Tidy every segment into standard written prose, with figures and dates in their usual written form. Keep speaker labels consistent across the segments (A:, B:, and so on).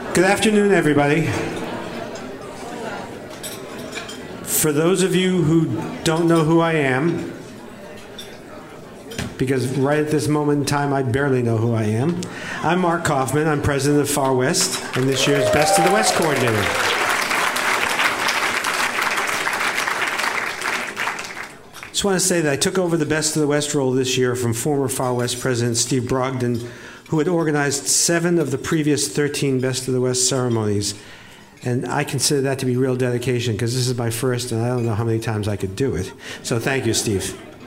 A: Good afternoon, everybody. For those of you who don't know who I am, because right at this moment in time I barely know who I am, I'm Mark Kaufman. I'm president of Far West and this year's Best of the West coordinator. Just want to say that I took over the Best of the West role this year from former Far West president Steve Brogdon, who had organized 7 of the previous 13 Best of the West ceremonies. And I consider that to be real dedication because this is my first and I don't know how many times I could do it. So thank you, Steve.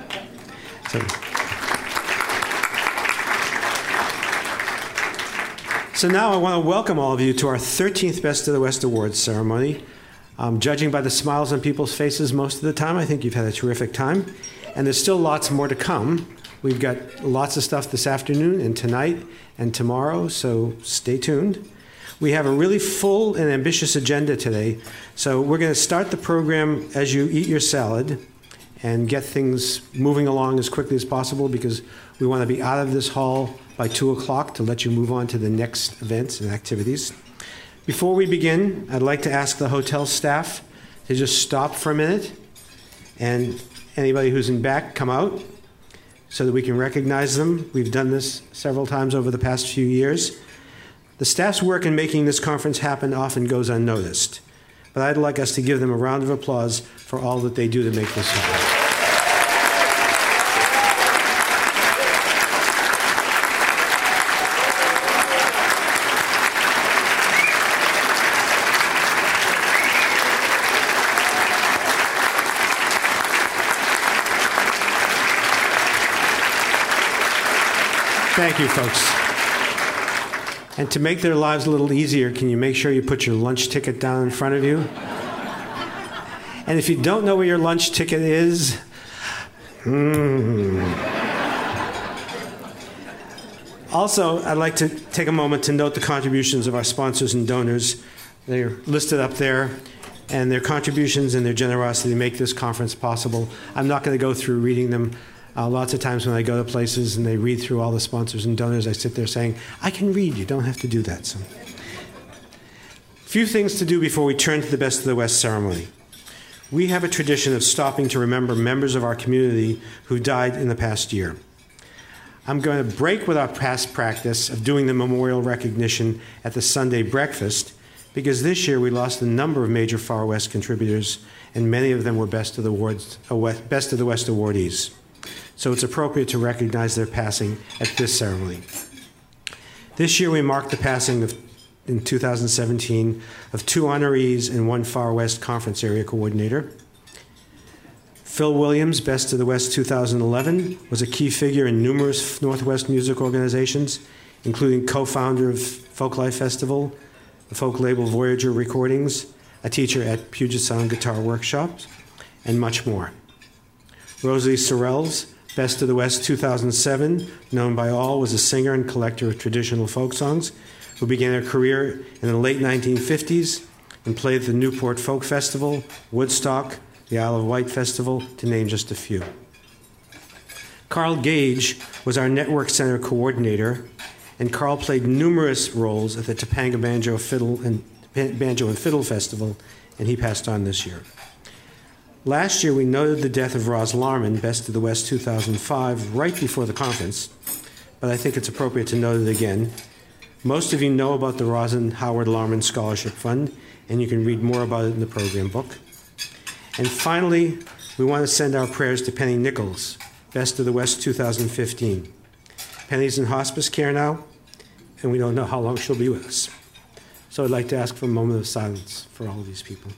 A: So now I want to welcome all of you to our 13th Best of the West Awards ceremony. Judging by the smiles on people's faces most of the time, I think you've had a terrific time. And there's still lots more to come. We've got lots of stuff this afternoon and tonight and tomorrow, so stay tuned. We have a really full and ambitious agenda today, so we're going to start the program as you eat your salad and get things moving along as quickly as possible because we want to be out of this hall by 2 o'clock to let you move on to the next events and activities. Before we begin, I'd like to ask the hotel staff to just stop for a minute, and anybody who's in back, come out so that we can recognize them. We've done this several times over the past few years. The staff's work in making this conference happen often goes unnoticed, but I'd like us to give them a round of applause for all that they do to make this happen. Thank you, folks. And to make their lives a little easier, can you make sure you put your lunch ticket down in front of you? And if you don't know where your lunch ticket is, Also, I'd like to take a moment to note the contributions of our sponsors and donors. They're listed up there, and their contributions and their generosity make this conference possible. I'm not going to go through reading them. Lots of times when I go to places and they read through all the sponsors and donors, I sit there saying, I can read, you don't have to do that. So, few things to do before we turn to the Best of the West ceremony. We have a tradition of stopping to remember members of our community who died in the past year. I'm going to break with our past practice of doing the memorial recognition at the Sunday breakfast because this year we lost a number of major Far West contributors and many of them were Best of the West awardees. So it's appropriate to recognize their passing at this ceremony. This year we mark the passing of, in 2017, of 2 honorees and 1 Far West Conference Area Coordinator. Phil Williams, Best of the West 2011, was a key figure in numerous Northwest music organizations, including co-founder of Folklife Festival, the folk label Voyager Recordings, a teacher at Puget Sound Guitar Workshops, and much more. Rosalie Sorrells, Best of the West 2007, known by all, was a singer and collector of traditional folk songs who began her career in the late 1950s and played at the Newport Folk Festival, Woodstock, the Isle of Wight Festival, to name just a few. Carl Gage was our Network Center coordinator, and Carl played numerous roles at the Topanga Banjo and Fiddle Festival, and he passed on this year. Last year, we noted the death of Roz Larman, Best of the West 2005, right before the conference, but I think it's appropriate to note it again. Most of you know about the Rosin Howard Larman Scholarship Fund, and you can read more about it in the program book. And finally, we want to send our prayers to Penny Nichols, Best of the West 2015. Penny's in hospice care now, and we don't know how long she'll be with us. So I'd like to ask for a moment of silence for all of these people.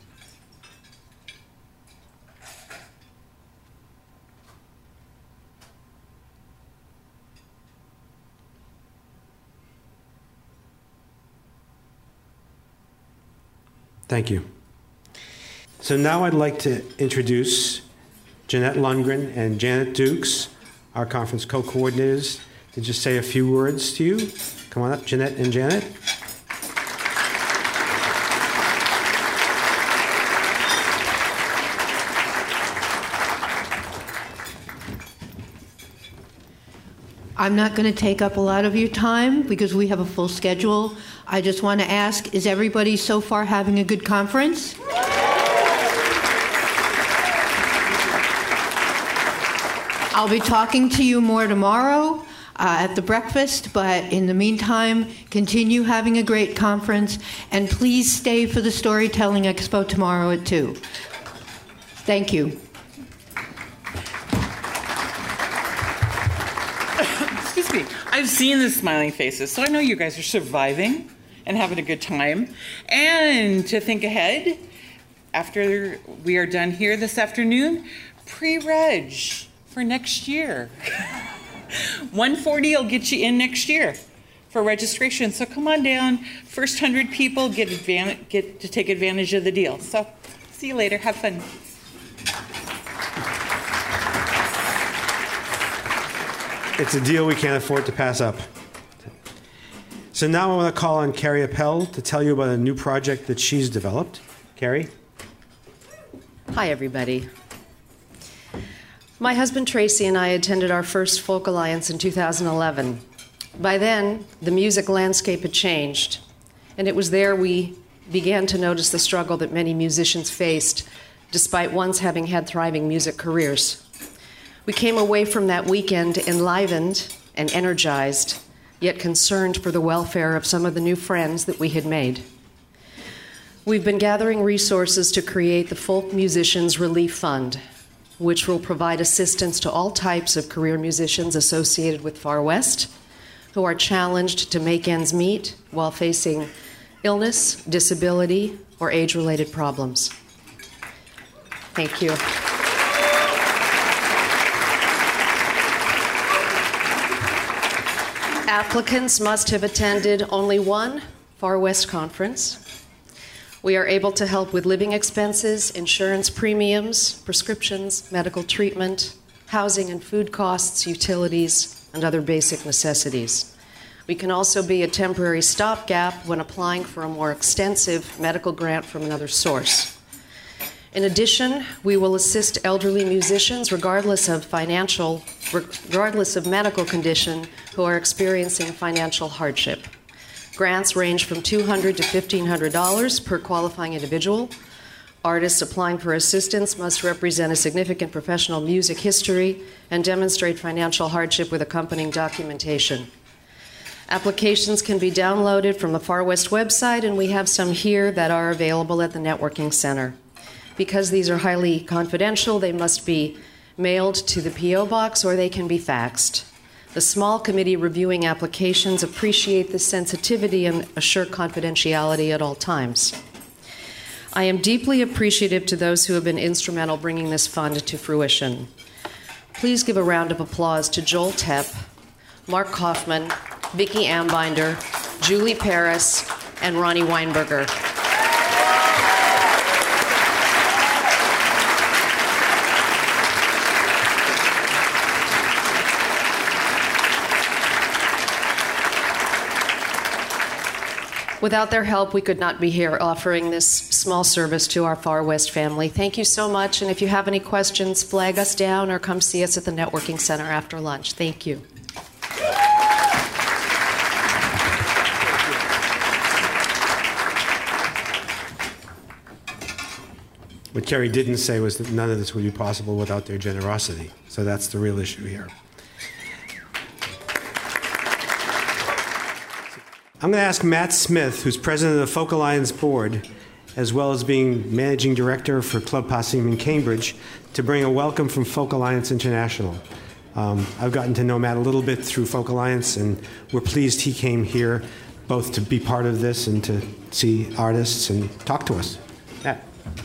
A: Thank you. So now I'd like to introduce Jeanette Lundgren and Janet Dukes, our conference co-coordinators, to just say a few words to you. Come on up, Jeanette and Janet.
B: I'm not going to take up a lot of your time because we have a full schedule. I just want to ask, is everybody so far having a good conference? I'll be talking to you more tomorrow at the breakfast, but in the meantime, continue having a great conference, and please stay for the Storytelling Expo tomorrow at 2. Thank you.
C: Excuse me. I've seen the smiling faces, so I know you guys are surviving and having a good time. And to think ahead, after we are done here this afternoon, pre-reg for next year. 140 will get you in next year for registration. So come on down. First 100 people get to take advantage of the deal. So see you later. Have fun.
A: It's a deal we can't afford to pass up. So now I want to call on Carrie Appel to tell you about a new project that she's developed. Carrie?
D: Hi, everybody. My husband Tracy and I attended our first Folk Alliance in 2011. By then, the music landscape had changed, and it was there we began to notice the struggle that many musicians faced, despite once having had thriving music careers. We came away from that weekend enlivened and energized, yet concerned for the welfare of some of the new friends that we had made. We've been gathering resources to create the Folk Musicians Relief Fund, which will provide assistance to all types of career musicians associated with Far West who are challenged to make ends meet while facing illness, disability, or age-related problems. Thank you. Applicants must have attended only one Far West conference. We are able to help with living expenses, insurance premiums, prescriptions, medical treatment, housing and food costs, utilities, and other basic necessities. We can also be a temporary stopgap when applying for a more extensive medical grant from another source. In addition, we will assist elderly musicians, regardless of medical condition, who are experiencing financial hardship. Grants range from $200 to $1,500 per qualifying individual. Artists applying for assistance must represent a significant professional music history and demonstrate financial hardship with accompanying documentation. Applications can be downloaded from the Far West website, and we have some here that are available at the Networking Center. Because these are highly confidential, they must be mailed to the P.O. Box or they can be faxed. The small committee reviewing applications appreciate the sensitivity and assure confidentiality at all times. I am deeply appreciative to those who have been instrumental bringing this fund to fruition. Please give a round of applause to Joel Tepp, Mark Kaufman, Vicki Ambinder, Julie Paris, and Ronnie Weinberger. Without their help, we could not be here offering this small service to our Far West family. Thank you so much, and if you have any questions, flag us down or come see us at the Networking Center after lunch. Thank you.
A: What Carrie didn't say was that none of this would be possible without their generosity. So that's the real issue here. I'm going to ask Matt Smith, who's president of the Folk Alliance Board, as well as being managing director for Club Possum in Cambridge, to bring a welcome from Folk Alliance International. I've gotten to know Matt a little bit through Folk Alliance, and we're pleased he came here both to be part of this and to see artists and talk to us. Matt.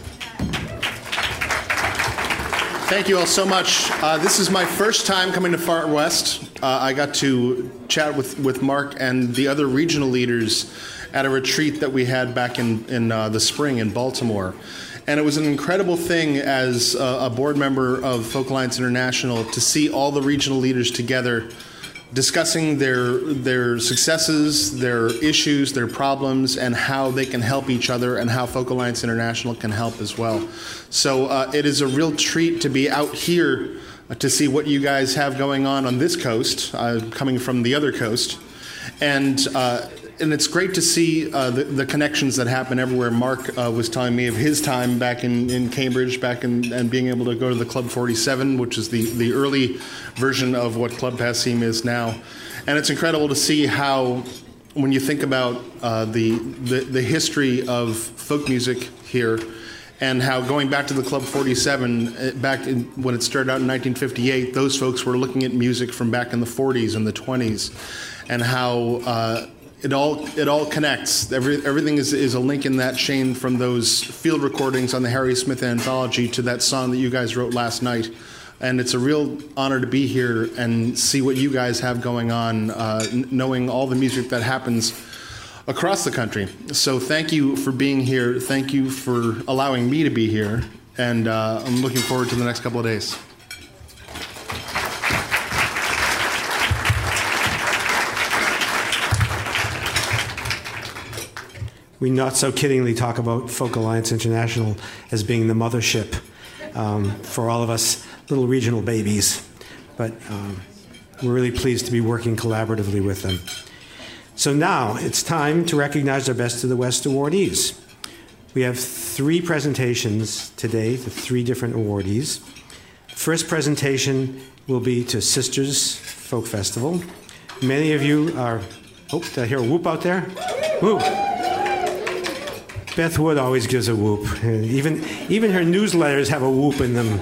E: Thank you all so much. This is my first time coming to Far West. I got to chat with Mark and the other regional leaders at a retreat that we had back in the spring in Baltimore. And it was an incredible thing as a board member of Folk Alliance International to see all the regional leaders together discussing their successes, their issues, their problems, and how they can help each other and how Folk Alliance International can help as well. So it is a real treat to be out here to see what you guys have going on this coast, coming from the other coast. And it's great to see the connections that happen everywhere. Mark was telling me of his time back in Cambridge, and being able to go to the Club 47, which is the early version of what Club Passim is now. And it's incredible to see how, when you think about the history of folk music here, and how going back to the Club 47, when it started out in 1958, those folks were looking at music from back in the 40s and the 20s, and how it all connects. Everything is a link in that chain, from those field recordings on the Harry Smith anthology to that song that you guys wrote last night. And it's a real honor to be here and see what you guys have going on, knowing all the music that happens across the country. So thank you for being here. Thank you for allowing me to be here. And I'm looking forward to the next couple of days.
A: We not so kiddingly talk about Folk Alliance International as being the mothership for all of us little regional babies. But we're really pleased to be working collaboratively with them. So now it's time to recognize our Best of the West awardees. We have 3 presentations today to 3 different awardees. First presentation will be to Sisters Folk Festival. Many of you are... Oh, did I hear a whoop out there? Whoop. Beth Wood always gives a whoop. Even her newsletters have a whoop in them.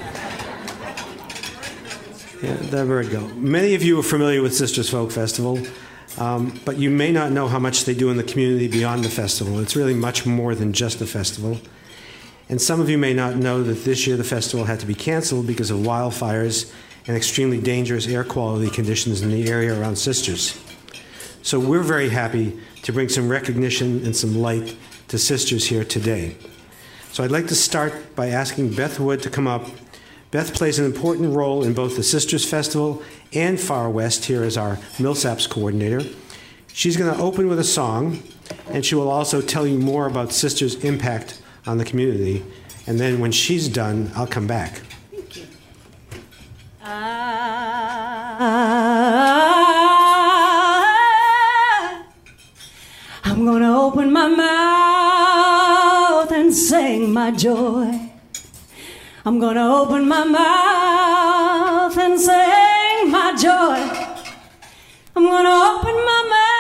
A: Yeah, there we go. Many of you are familiar with Sisters Folk Festival, but you may not know how much they do in the community beyond the festival. It's really much more than just a festival. And some of you may not know that this year the festival had to be canceled because of wildfires and extremely dangerous air quality conditions in the area around Sisters. So we're very happy to bring some recognition and some light to Sisters here today. So I'd like to start by asking Beth Wood to come up. Beth plays an important role in both the Sisters Festival and Far West here as our Millsaps coordinator. She's going to open with a song, and she will also tell you more about Sisters' impact on the community. And then when she's done, I'll come back.
F: Thank you. I'm going to open my mouth and sing my joy. I'm gonna open my mouth and sing my joy. I'm gonna open my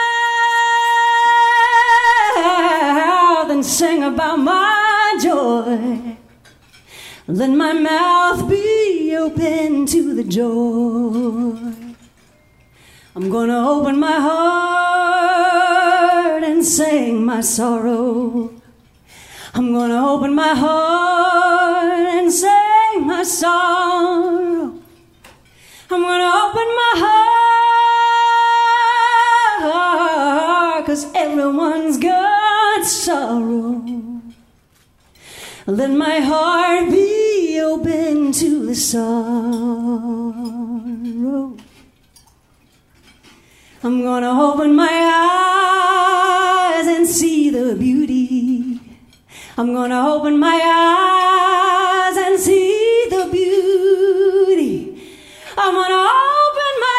F: mouth and sing about my joy. Let my mouth be open to the joy. I'm gonna open my heart and sing my sorrow. I'm gonna open my heart and sing my sorrow. I'm gonna open my heart, 'cause everyone's got sorrow. Let my heart be open to the sorrow. I'm gonna open my eyes and see the beauty. I'm gonna open my eyes and see the beauty. I'm gonna open my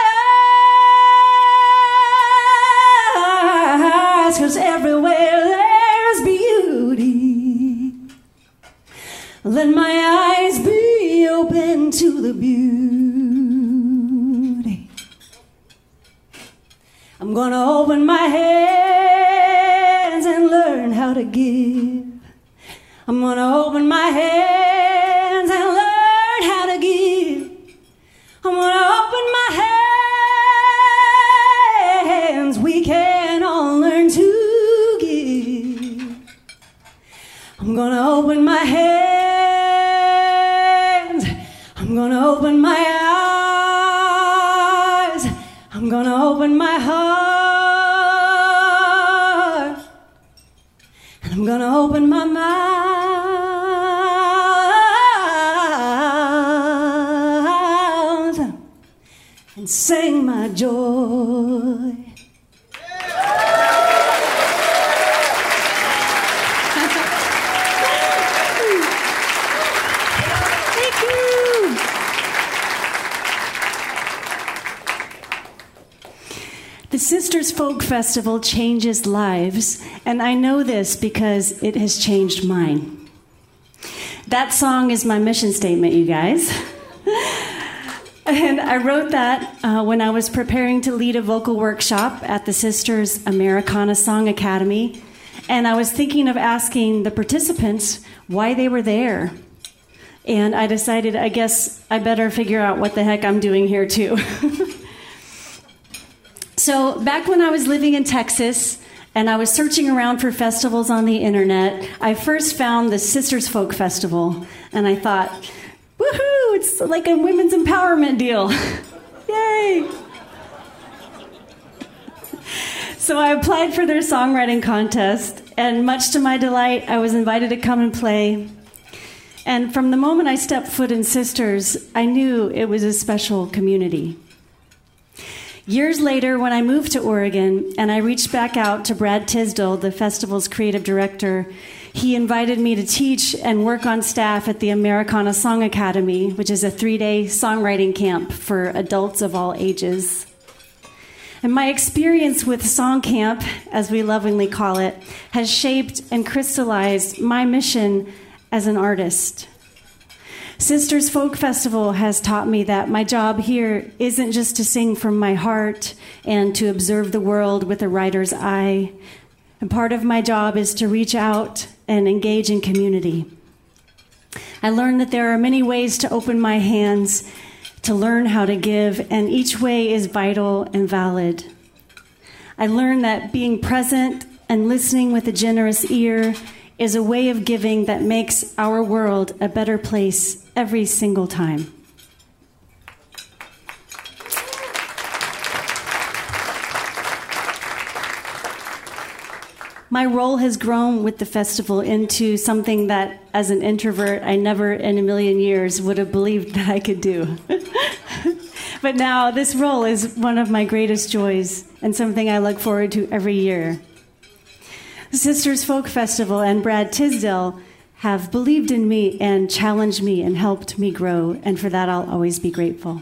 F: eyes, 'cause everywhere there's beauty. Let my eyes be open to the beauty. I'm gonna open my hands and learn how to give. I'm gonna open my hands and learn how to give. I'm gonna open my hands. We can all learn to give. I'm gonna open my hands. I'm gonna open my eyes. I'm gonna open my heart. And I'm gonna open my mouth and sing my joy. Thank you. Sisters Folk Festival changes lives, and I know this because it has changed mine. That song is my mission statement, you guys. And I wrote that when I was preparing to lead a vocal workshop at the Sisters Americana Song Academy, and I was thinking of asking the participants why they were there. And I decided, I guess I better figure out what the heck I'm doing here, too. So back when I was living in Texas and I was searching around for festivals on the internet, I first found the Sisters Folk Festival. And I thought, woohoo, it's like a women's empowerment deal. Yay! So I applied for their songwriting contest, and much to my delight, I was invited to come and play. And from the moment I stepped foot in Sisters, I knew it was a special community. Years later, when I moved to Oregon and I reached back out to Brad Tisdale, the festival's creative director, he invited me to teach and work on staff at the Americana Song Academy, which is a 3-day songwriting camp for adults of all ages. And my experience with Song Camp, as we lovingly call it, has shaped and crystallized my mission as an artist. Sisters Folk Festival has taught me that my job here isn't just to sing from my heart and to observe the world with a writer's eye. And part of my job is to reach out and engage in community. I learned that there are many ways to open my hands, to learn how to give, and each way is vital and valid. I learned that being present and listening with a generous ear is a way of giving that makes our world a better place every single time. My role has grown with the festival into something that, as an introvert, I never in a million years would have believed that I could do. But now this role is one of my greatest joys and something I look forward to every year. The Sisters Folk Festival and Brad Tisdale have believed in me and challenged me and helped me grow, and for that I'll always be grateful.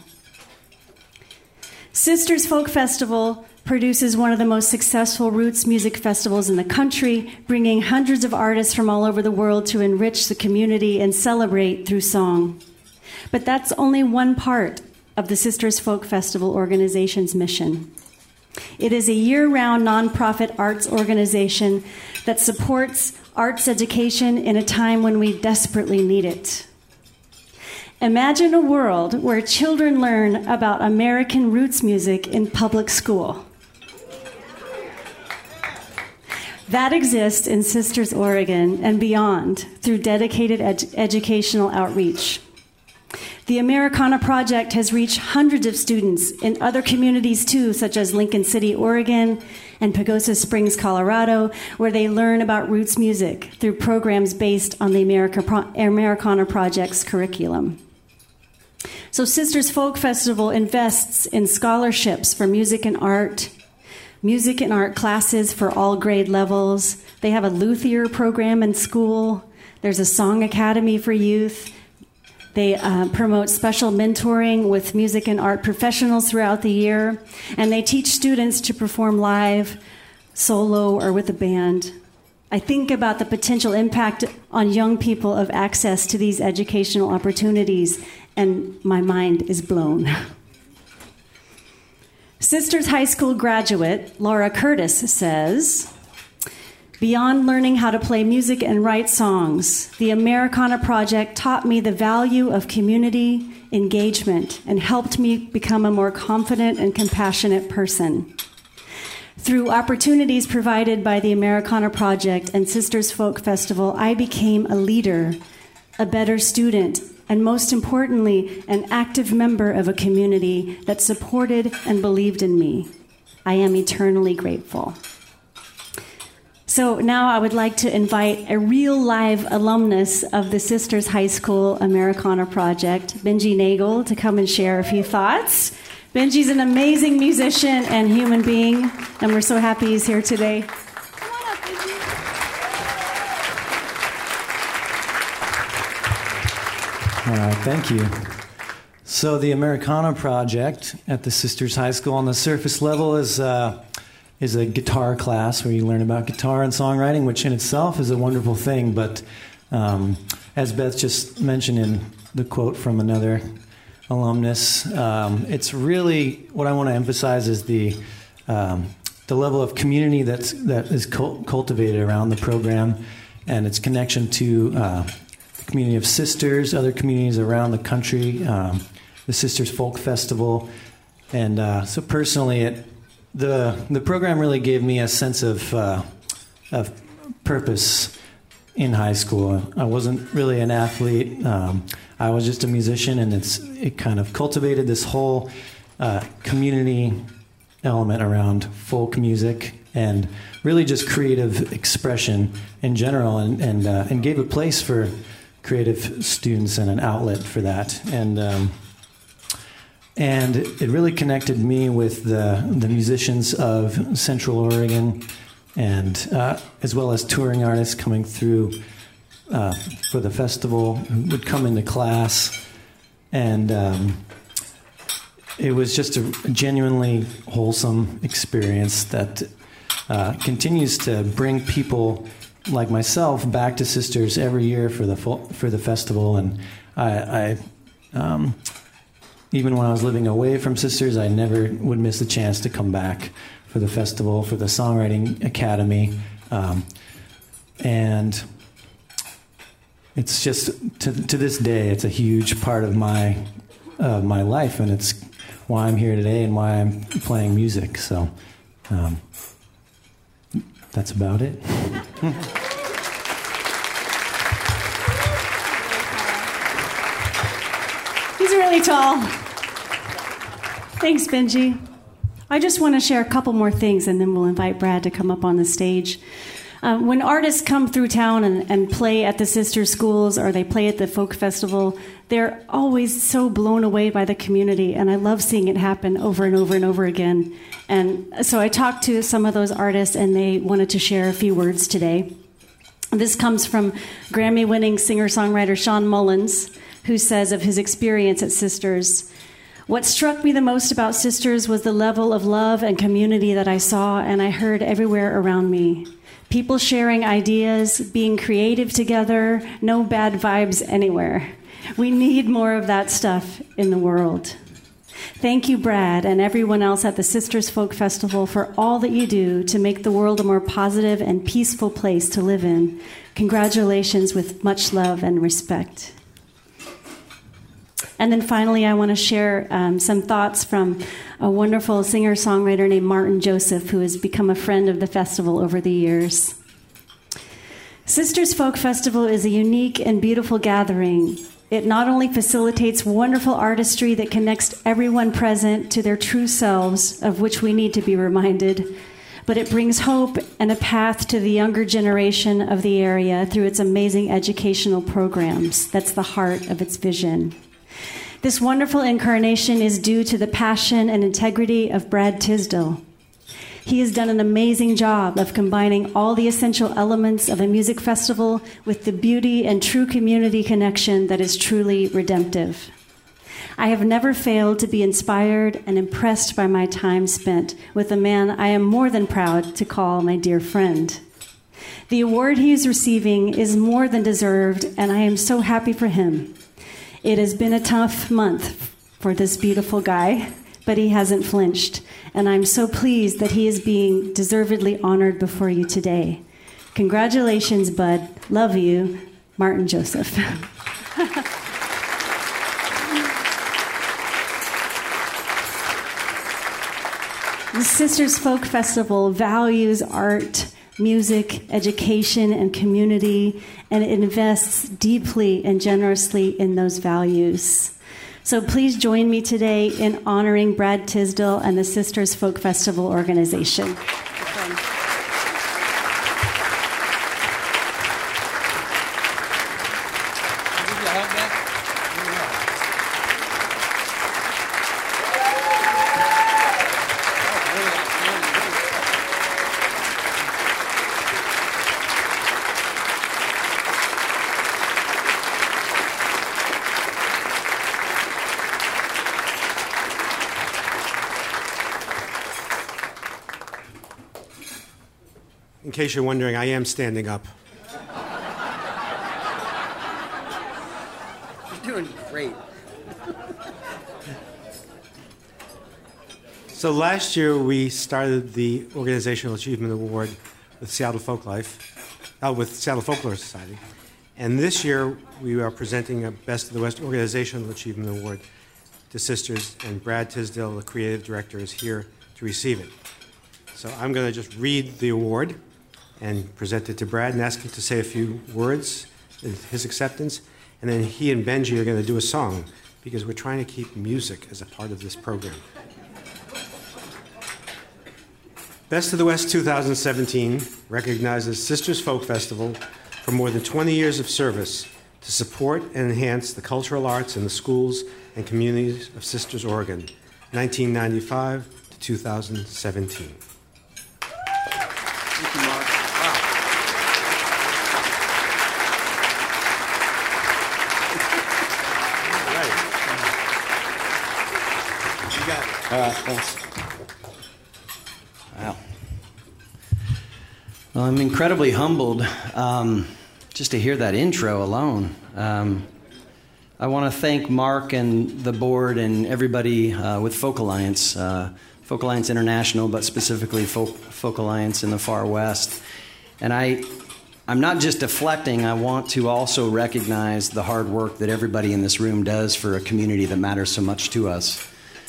F: Sisters Folk Festival produces one of the most successful roots music festivals in the country, bringing hundreds of artists from all over the world to enrich the community and celebrate through song. But that's only one part of the Sisters Folk Festival organization's mission. It is a year-round nonprofit arts organization that supports arts education in a time when we desperately need it. Imagine a world where children learn about American roots music in public school. That exists in Sisters, Oregon, and beyond through dedicated educational outreach. The Americana Project has reached hundreds of students in other communities too, such as Lincoln City, Oregon, and Pagosa Springs, Colorado, where they learn about roots music through programs based on the Americana Project's curriculum. So Sisters Folk Festival invests in scholarships for music and art classes for all grade levels. They have a luthier program in school. There's a song academy for youth. They promote special mentoring with music and art professionals throughout the year. And they teach students to perform live, solo, or with a band. I think about the potential impact on young people of access to these educational opportunities, and my mind is blown. Sisters High School graduate Laura Curtis says, "Beyond learning how to play music and write songs, the Americana Project taught me the value of community engagement and helped me become a more confident and compassionate person. Through opportunities provided by the Americana Project and Sisters Folk Festival, I became a leader, a better student, and most importantly, an active member of a community that supported and believed in me. I am eternally grateful." So now I would like to invite a real live alumnus of the Sisters High School Americana Project, Benji Nagel, to come and share a few thoughts. Benji's an amazing musician and human being, and we're so happy he's here today. Come on up, Benji.
G: All right, thank you. So the Americana Project at the Sisters High School on the surface level is is a guitar class where you learn about guitar and songwriting, which in itself is a wonderful thing. But as Beth just mentioned in the quote from another alumnus, it's really what I want to emphasize is the level of community that is cultivated around the program, and its connection to the community of sisters, other communities around the country, the Sisters Folk Festival. And so personally, the program really gave me a sense of purpose in high school. I wasn't really an athlete. I was just a musician, and it kind of cultivated this whole community element around folk music and really just creative expression in general, and gave a place for creative students and an outlet for that. And it really connected me with the musicians of Central Oregon, and as well as touring artists coming through for the festival who would come into class. And it was just a genuinely wholesome experience that continues to bring people like myself back to Sisters every year for the festival. And I even when I was living away from Sisters, I never would miss a chance to come back for the festival, for the Songwriting Academy. And it's just, to this day, it's a huge part of my life, and it's why I'm here today and why I'm playing music. So that's about it.
F: He's really tall. Thanks, Benji. I just want to share a couple more things, and then we'll invite Brad to come up on the stage. When artists come through town and play at the sister schools, or they play at the folk festival, they're always so blown away by the community, and I love seeing it happen over and over and over again. And so I talked to some of those artists, and they wanted to share a few words today. This comes from Grammy-winning singer-songwriter Sean Mullins, who says of his experience at Sisters, "What struck me the most about Sisters was the level of love and community that I saw and I heard everywhere around me. People sharing ideas, being creative together, no bad vibes anywhere. We need more of that stuff in the world. Thank you, Brad, and everyone else at the Sisters Folk Festival for all that you do to make the world a more positive and peaceful place to live in. Congratulations with much love and respect." And then finally, I want to share some thoughts from a wonderful singer-songwriter named Martin Joseph, who has become a friend of the festival over the years. Sisters Folk Festival is a unique and beautiful gathering. It not only facilitates wonderful artistry that connects everyone present to their true selves, of which we need to be reminded, but it brings hope and a path to the younger generation of the area through its amazing educational programs. That's the heart of its vision. This wonderful incarnation is due to the passion and integrity of Brad Tisdale. He has done an amazing job of combining all the essential elements of a music festival with the beauty and true community connection that is truly redemptive. I have never failed to be inspired and impressed by my time spent with a man I am more than proud to call my dear friend. The award he is receiving is more than deserved, and I am so happy for him. It has been a tough month for this beautiful guy, but he hasn't flinched, and I'm so pleased that he is being deservedly honored before you today. Congratulations, bud. Love you, Martin Joseph. The Sisters Folk Festival values art, music, education, and community, and it invests deeply and generously in those values. So please join me today in honoring Brad Tisdale and the Sisters Folk Festival organization.
A: case you're wondering, I am standing up.
H: You're doing great.
A: So last year we started the Organizational Achievement Award with Seattle Folklore Society. And this year we are presenting a Best of the West Organizational Achievement Award to sisters, and Brad Tisdale, the creative director, is here to receive it. So I'm going to just read the award and present it to Brad and ask him to say a few words in his acceptance. And then he and Benji are going to do a song, because we're trying to keep music as a part of this program. Best of the West 2017 recognizes Sisters Folk Festival for more than 20 years of service to support and enhance the cultural arts in the schools and communities of Sisters, Oregon, 1995 to 2017.
H: Thank you, Mark. Wow.
A: All right. You got it.
H: All right, thanks. Wow. Well, I'm incredibly humbled just to hear that intro alone. I want to thank Mark and the board and everybody with Folk Alliance International, but specifically Folk Alliance in the Far West. And I'm not just deflecting, I want to also recognize the hard work that everybody in this room does for a community that matters so much to us.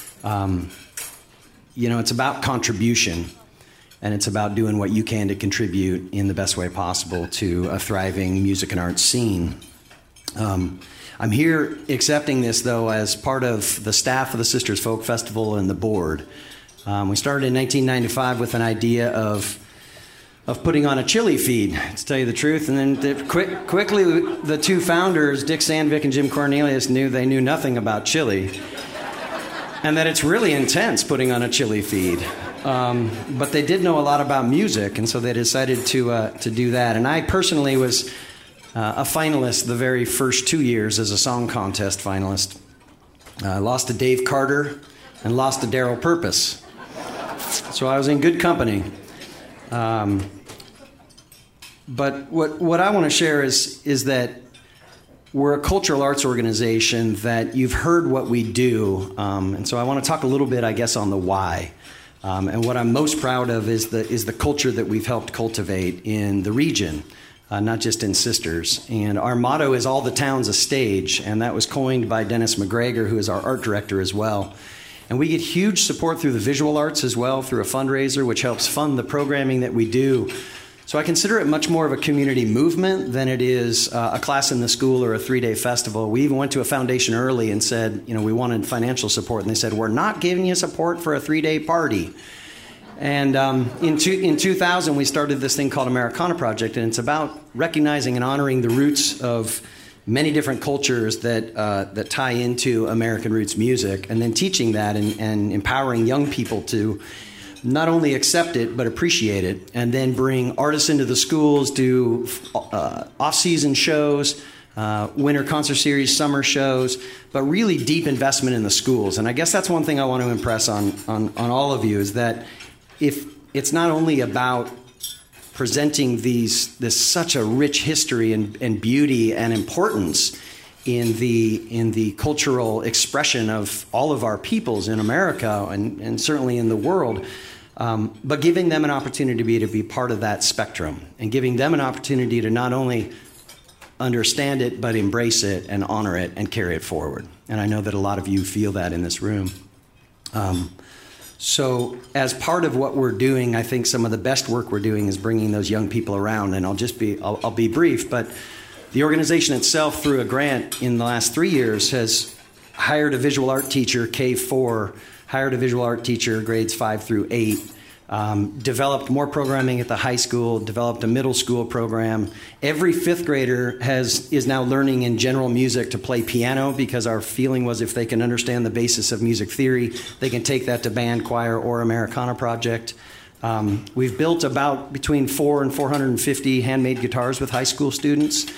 H: It's about contribution, and it's about doing what you can to contribute in the best way possible to a thriving music and arts scene. I'm here accepting this, though, as part of the staff of the Sisters Folk Festival and the board. We started in 1995 with an idea of putting on a chili feed, to tell you the truth, and then quickly the two founders, Dick Sandvik and Jim Cornelius, knew nothing about chili, and that it's really intense putting on a chili feed. But they did know a lot about music, and so they decided to do that. And I personally was a finalist the very first 2 years as a song contest finalist. I lost to Dave Carter and lost to Daryl Purpose. So I was in good company. But what I want to share is that we're a cultural arts organization, that you've heard what we do. And so I want to talk a little bit, I guess, on the why. And what I'm most proud of is the culture that we've helped cultivate in the region. Not just in Sisters. And our motto is all the town's a stage, and that was coined by Dennis McGregor, who is our art director as well. And we get huge support through the visual arts as well, through a fundraiser, which helps fund the programming that we do. So I consider it much more of a community movement than it is a class in the school or a 3-day festival. We even went to a foundation early and said, we wanted financial support, and they said, we're not giving you support for a 3-day party. And in 2000, we started this thing called Americana Project, and it's about recognizing and honoring the roots of many different cultures that tie into American roots music, and then teaching that and empowering young people to not only accept it, but appreciate it, and then bring artists into the schools, do off-season shows, winter concert series, summer shows, but really deep investment in the schools. And I guess that's one thing I want to impress on all of you, is that if it's not only about presenting this such a rich history and beauty and importance in the cultural expression of all of our peoples in America and certainly in the world, but giving them an opportunity to be part of that spectrum, and giving them an opportunity to not only understand it, but embrace it and honor it and carry it forward. And I know that a lot of you feel that in this room. So as part of what we're doing, I think some of the best work we're doing is bringing those young people around. And I'll be brief, but the organization itself, through a grant in the last 3 years, has hired a visual art teacher, K4, hired a visual art teacher, grades 5 through 8, developed more programming at the high school, developed a middle school program. Every 5th grader is now learning in general music to play piano, because our feeling was if they can understand the basis of music theory, they can take that to band, choir, or Americana Project. We've built about between 400 and 450 handmade guitars with high school students.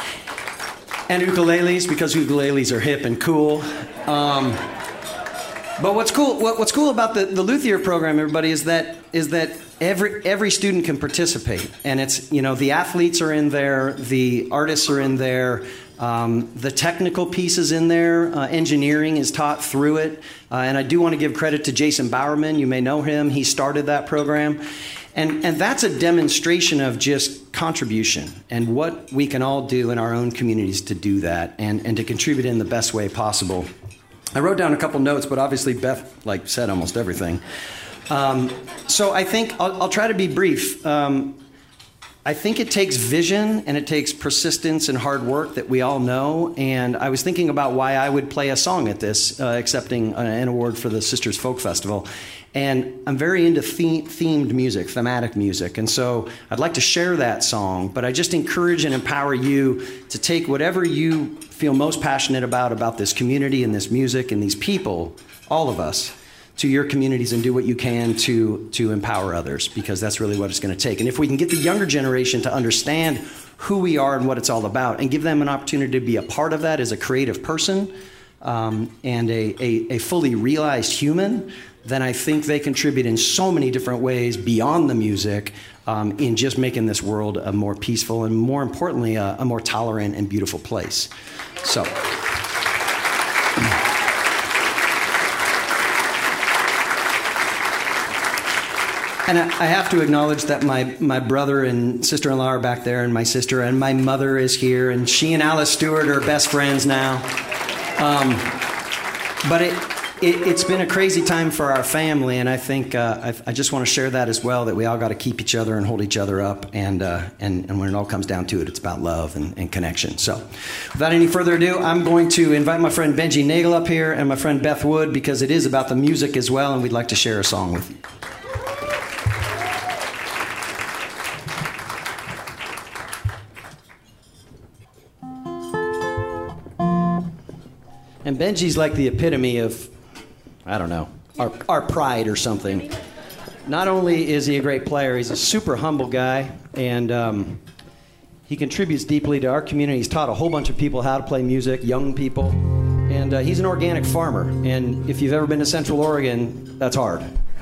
H: And ukuleles, because ukuleles are hip and cool. But what's cool about the Luthier program, everybody, is that every student can participate, and it's, you know, the athletes are in there, the artists are in there, the technical pieces in there, engineering is taught through it, and I do want to give credit to Jason Bowerman. You may know him. He started that program. And that's a demonstration of just contribution and what we can all do in our own communities to do that and to contribute in the best way possible. I wrote down a couple notes, but obviously Beth said almost everything. So I think I'll try to be brief. I think it takes vision and it takes persistence and hard work that we all know. And I was thinking about why I would play a song at this, accepting an award for the Sisters Folk Festival. And I'm very into themed music, thematic music. And so I'd like to share that song, but I just encourage and empower you to take whatever you feel most passionate about this community and this music and these people, all of us, to your communities and do what you can to empower others, because that's really what it's going to take. And if we can get the younger generation to understand who we are and what it's all about and give them an opportunity to be a part of that as a creative person and a fully realized human, then I think they contribute in so many different ways beyond the music in just making this world a more peaceful and, more importantly, a more tolerant and beautiful place. So. And I have to acknowledge that my brother and sister-in-law are back there, and my sister, and my mother is here, and she and Alice Stewart are best friends now. But it's been a crazy time for our family, and I think I just want to share that as well, that we all got to keep each other and hold each other up, and when it all comes down to it, it's about love and connection. So without any further ado, I'm going to invite my friend Benji Nagel up here and my friend Beth Wood, because it is about the music as well, and we'd like to share a song with you. And Benji's like the epitome of, I don't know, our pride or something. Not only is he a great player, he's a super humble guy, and he contributes deeply to our community. He's taught a whole bunch of people how to play music, young people, and he's an organic farmer. And if you've ever been to Central Oregon, that's hard.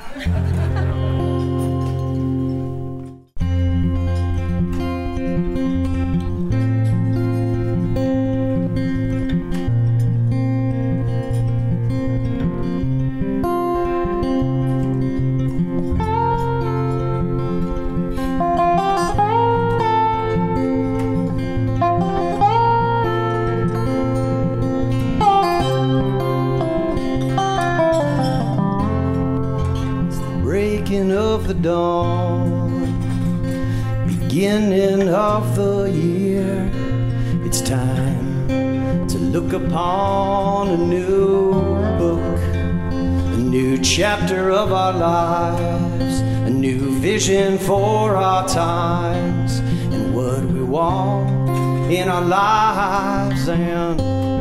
H: Of the dawn, beginning of the year, it's time to look upon a new book, a new chapter of our lives, a new vision for our times, and what we want in our lives. And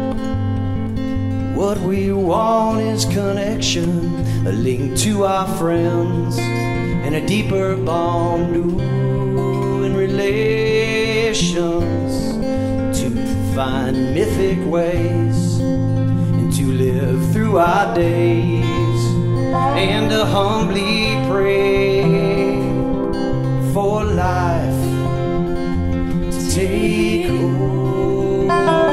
H: what we want is connection, a link to our friends, and a deeper bond, in relations, to find mythic ways, and to live through our days, and to humbly pray for life to take hold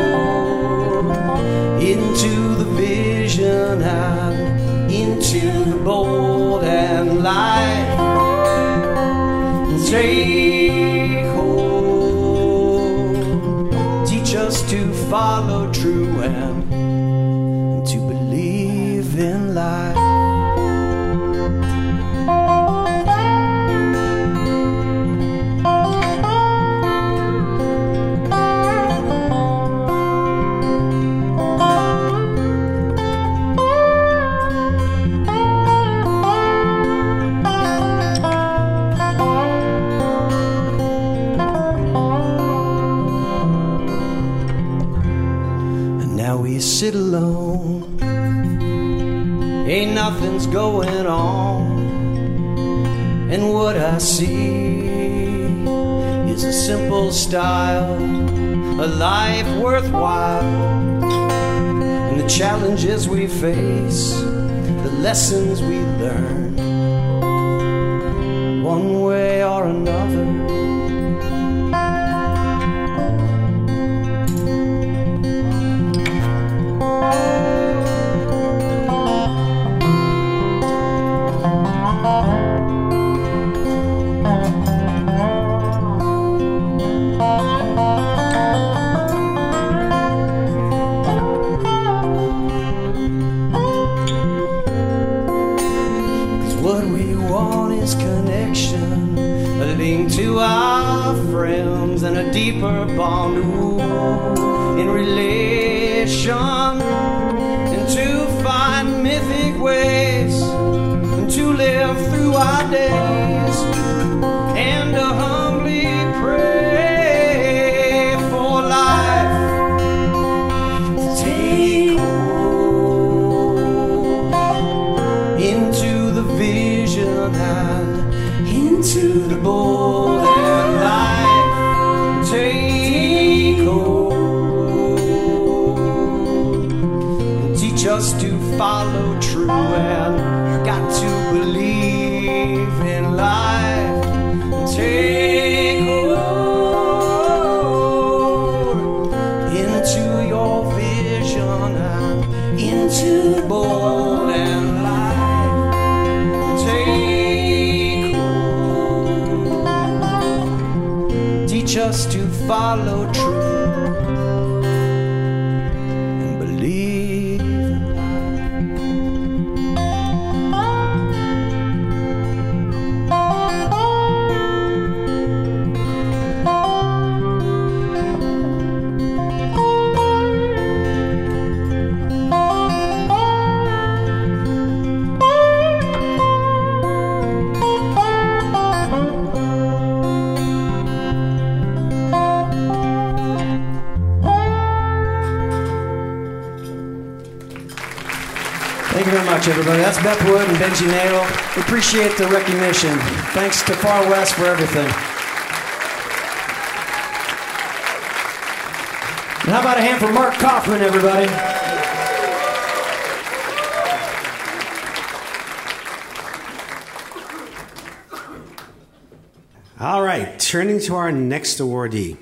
H: into the vision and into the bold and life. Take hold, teach us to follow true and to believe in life. Sit alone, ain't nothing's going on, and what I see is a simple style, a life worthwhile, and the challenges we face lessons we learned, one way or another. To our friends and a deeper bond in relation, and to find mythic ways and to live through our days, and to humbly pray for life to take hold into the vision and into the bold and life take hold and teach us to follow true and got to believe in life take hold into your vision and into the bold and life take just to follow true and believe in Thank you very much, everybody. That's Beth Wood and Benji Nail. We appreciate the recognition. Thanks to Far West for everything. And how about a hand for Mark Kaufman, everybody?
A: All right, turning to our next awardee.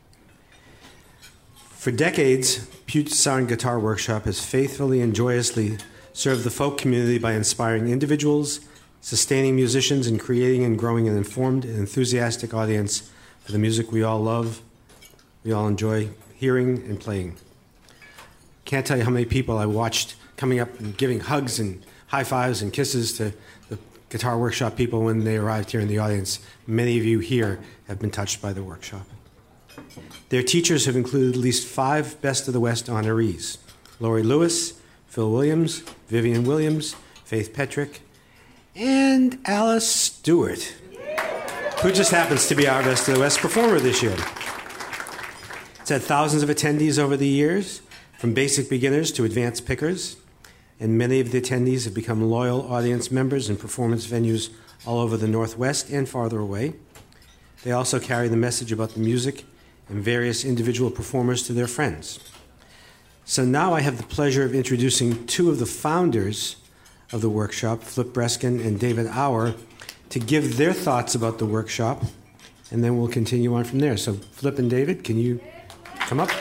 A: For decades, Puget Sound Guitar Workshop has faithfully and joyously served the folk community by inspiring individuals, sustaining musicians, and creating and growing an informed and enthusiastic audience for the music we all love, we all enjoy hearing and playing. Can't tell you how many people I watched coming up and giving hugs and high fives and kisses to the Guitar Workshop people when they arrived here in the audience. Many of you here have been touched by the workshop. Their teachers have included at least 5 Best of the West honorees: Lori Lewis, Phil Williams, Vivian Williams, Faith Petrick, and Alice Stewart, who just happens to be our Best of the West performer this year. It's had thousands of attendees over the years, from basic beginners to advanced pickers, and many of the attendees have become loyal audience members in performance venues all over the Northwest and farther away. They also carry the message about the music and various individual performers to their friends. So now I have the pleasure of introducing 2 of the founders of the workshop, Flip Breskin and David Auer, to give their thoughts about the workshop, and then we'll continue on from there. So Flip and David, can you come up?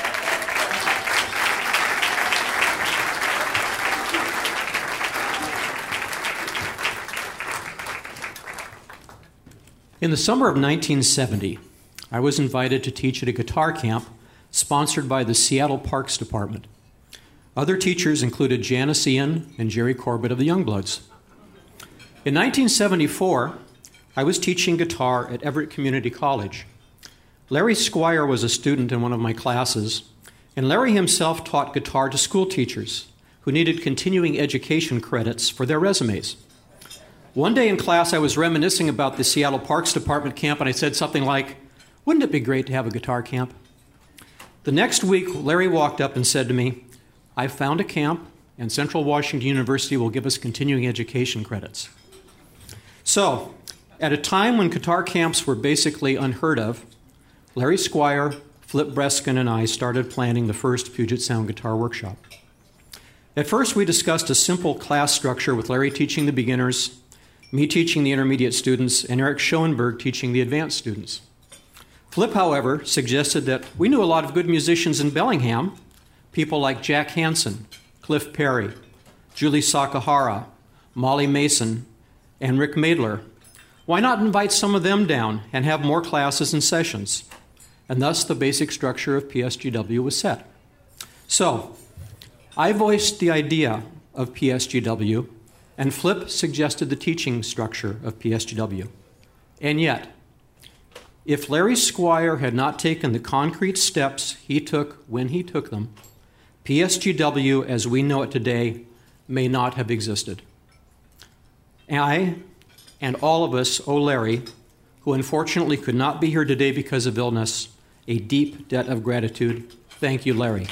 I: In the summer of 1970, I was invited to teach at a guitar camp sponsored by the Seattle Parks Department. Other teachers included Janice Ian and Jerry Corbett of the Youngbloods. In 1974, I was teaching guitar at Everett Community College. Larry Squire was a student in one of my classes, and Larry himself taught guitar to school teachers who needed continuing education credits for their resumes. One day in class, I was reminiscing about the Seattle Parks Department camp, and I said something like, "Wouldn't it be great to have a guitar camp?" The next week, Larry walked up and said to me, "I found a camp, and Central Washington University will give us continuing education credits." So, at a time when guitar camps were basically unheard of, Larry Squire, Flip Breskin, and I started planning the first Puget Sound Guitar Workshop. At first, we discussed a simple class structure with Larry teaching the beginners, me teaching the intermediate students, and Eric Schoenberg teaching the advanced students. Flip, however, suggested that we knew a lot of good musicians in Bellingham, people like Jack Hansen, Cliff Perry, Julie Sakahara, Molly Mason, and Rick Madler. Why not invite some of them down and have more classes and sessions? And thus the basic structure of PSGW was set. So, I voiced the idea of PSGW, and Flip suggested the teaching structure of PSGW. And yet, if Larry Squire had not taken the concrete steps he took when he took them, PSGW as we know it today may not have existed. I and all of us owe Larry, who unfortunately could not be here today because of illness, a deep debt of gratitude. Thank you, Larry.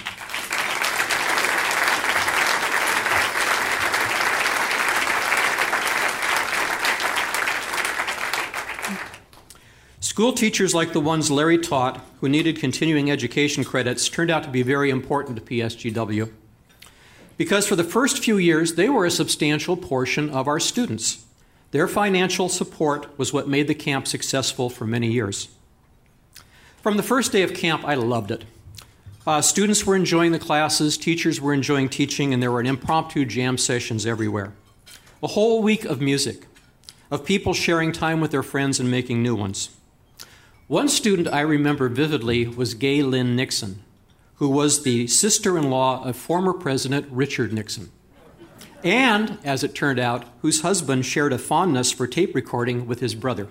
I: School teachers like the ones Larry taught, who needed continuing education credits, turned out to be very important to PSGW. Because for the first few years, they were a substantial portion of our students. Their financial support was what made the camp successful for many years. From the first day of camp, I loved it. Students were enjoying the classes, teachers were enjoying teaching, and there were impromptu jam sessions everywhere. A whole week of music, of people sharing time with their friends and making new ones. One student I remember vividly was Gay Lynn Nixon, who was the sister-in-law of former President Richard Nixon, and, as it turned out, whose husband shared a fondness for tape recording with his brother.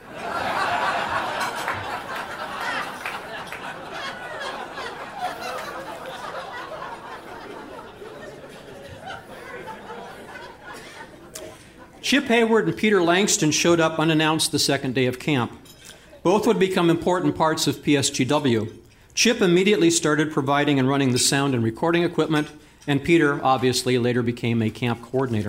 I: Chip Hayward and Peter Langston showed up unannounced the second day of camp. Both would become important parts of PSGW. Chip immediately started providing and running the sound and recording equipment, and Peter, obviously, later became a camp coordinator.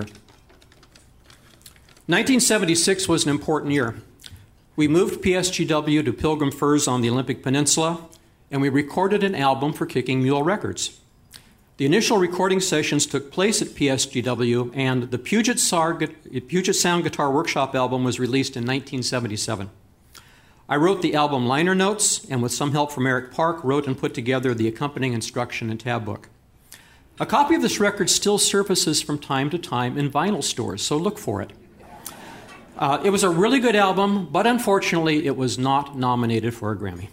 I: 1976 was an important year. We moved PSGW to Pilgrim Firs on the Olympic Peninsula, and we recorded an album for Kicking Mule Records. The initial recording sessions took place at PSGW, and the Puget Sound Guitar Workshop album was released in 1977. I wrote the album liner notes, and with some help from Eric Park, wrote and put together the accompanying instruction and tab book. A copy of this record still surfaces from time to time in vinyl stores, so look for it. It was a really good album, but unfortunately it was not nominated for a Grammy.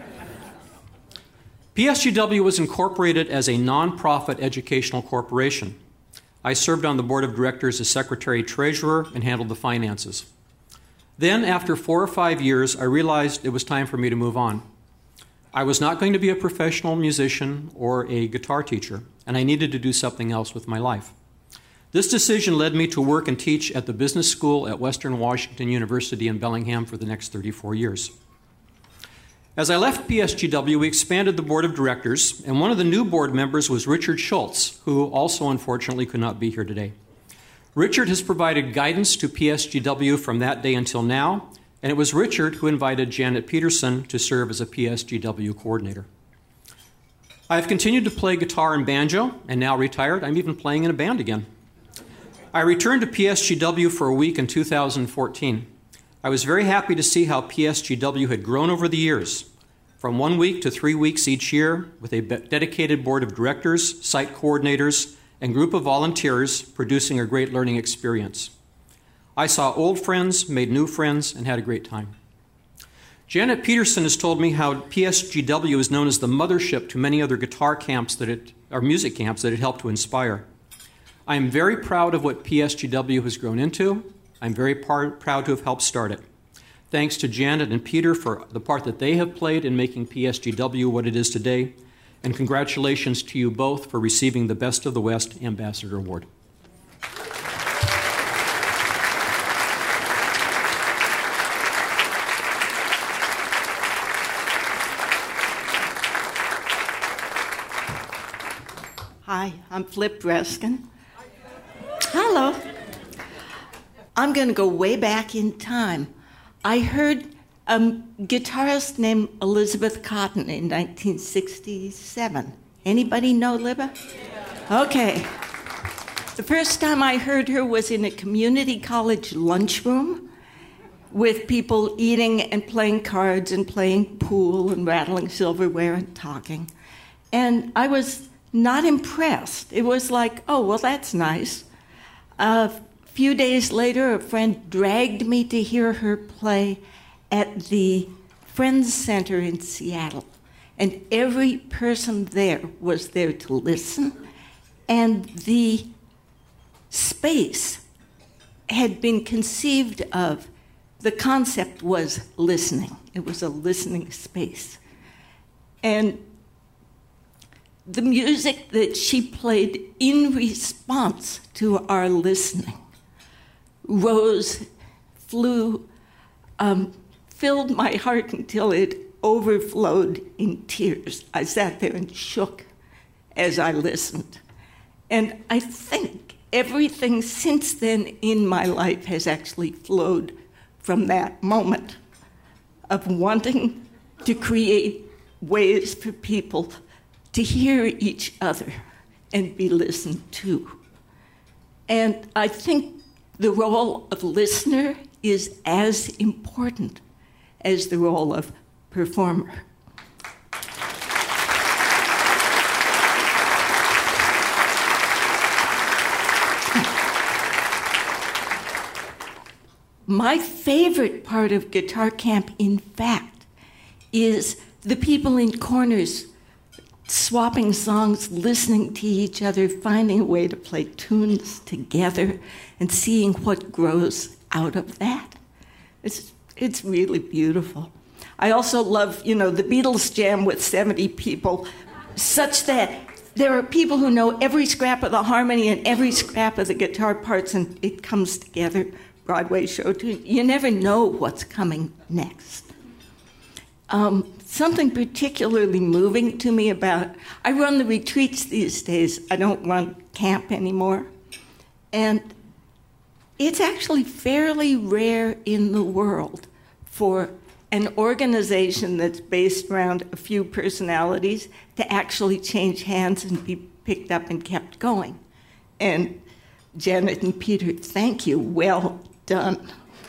I: PSGW was incorporated as a nonprofit educational corporation. I served on the board of directors as secretary-treasurer and handled the finances. Then, after 4 or 5 years, I realized it was time for me to move on. I was not going to be a professional musician or a guitar teacher, and I needed to do something else with my life. This decision led me to work and teach at the business school at Western Washington University in Bellingham for the next 34 years. As I left PSGW, we expanded the board of directors, and one of the new board members was Richard Schultz, who also unfortunately could not be here today. Richard has provided guidance to PSGW from that day until now, and it was Richard who invited Janet Peterson to serve as a PSGW coordinator. I have continued to play guitar and banjo, and now retired, I'm even playing in a band again. I returned to PSGW for a week in 2014. I was very happy to see how PSGW had grown over the years, from 1 week to 3 weeks each year, with a dedicated board of directors, site coordinators, and group of volunteers producing a great learning experience. I saw old friends, made new friends, and had a great time. Janet Peterson has told me how PSGW is known as the mothership to many other guitar camps music camps that it helped to inspire. I am very proud of what PSGW has grown into. I'm very proud to have helped start it. Thanks to Janet and Peter for the part that they have played in making PSGW what it is today. And congratulations to you both for receiving the Best of the West Ambassador Award.
J: Hi, I'm Flip Breskin. Hello. I'm going to go way back in time. I heard a guitarist named Elizabeth Cotten in 1967. Anybody know Libba? Okay. The first time I heard her was in a community college lunchroom with people eating and playing cards and playing pool and rattling silverware and talking. And I was not impressed. It was like, oh, well, that's nice. A few days later, a friend dragged me to hear her play at the Friends Center in Seattle. And every person there was there to listen. And the space had been conceived of, the concept was listening. It was a listening space. And the music that she played in response to our listening rose, flew, filled my heart until it overflowed in tears. I sat there and shook as I listened. And I think everything since then in my life has actually flowed from that moment of wanting to create ways for people to hear each other and be listened to. And I think the role of listener is as important as the role of performer. My favorite part of Guitar Camp, in fact, is the people in corners swapping songs, listening to each other, finding a way to play tunes together, and seeing what grows out of that. It's really beautiful. I also love, the Beatles jam with 70 people, such that there are people who know every scrap of the harmony and every scrap of the guitar parts, and it comes together. Broadway show too. You never know what's coming next. Something particularly moving to me I run the retreats these days. I don't run camp anymore. And it's actually fairly rare in the world for an organization that's based around a few personalities to actually change hands and be picked up and kept going. And Janet and Peter, thank you. Well done.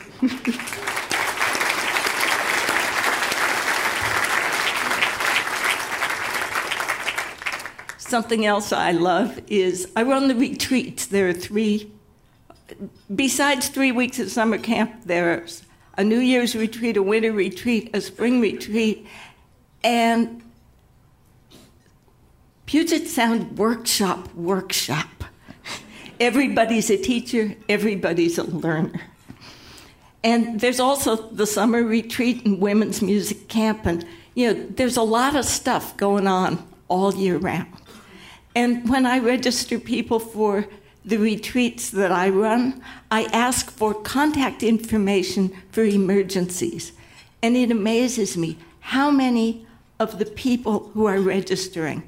J: Something else I love is I run the retreats. There are 3, besides 3 weeks of summer camp, there's a New Year's retreat, a winter retreat, a spring retreat, and Puget Sound workshop. Everybody's a teacher, everybody's a learner. And there's also the summer retreat and women's music camp, and there's a lot of stuff going on all year round. And when I register people for the retreats that I run, I ask for contact information for emergencies. And it amazes me how many of the people who are registering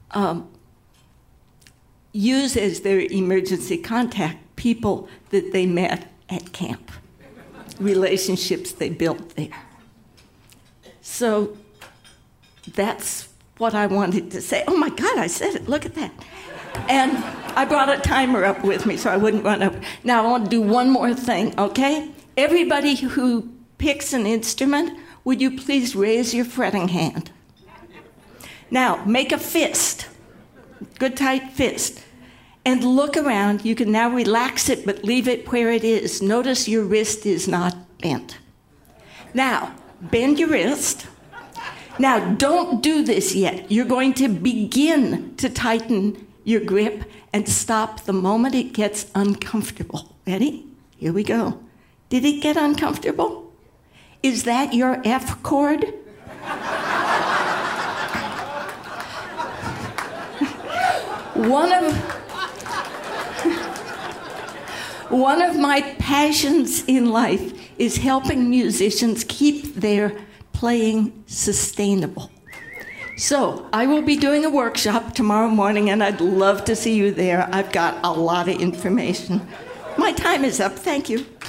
J: use as their emergency contact people that they met at camp, relationships they built there. So that's what I wanted to say. Oh my God, I said it, look at that. And I brought a timer up with me so I wouldn't run up. Now I want to do one more thing, okay? Everybody who picks an instrument, would you please raise your fretting hand? Now, make a fist. Good tight fist. And look around. You can now relax it, but leave it where it is. Notice your wrist is not bent. Now, bend your wrist. Now, don't do this yet. You're going to begin to tighten your grip and stop the moment it gets uncomfortable. Ready? Here we go. Did it get uncomfortable? Is that your F chord? One of my passions in life is helping musicians keep their playing sustainable. So I will be doing a workshop tomorrow morning, and I'd love to see you there. I've got a lot of information. My time is up. Thank you.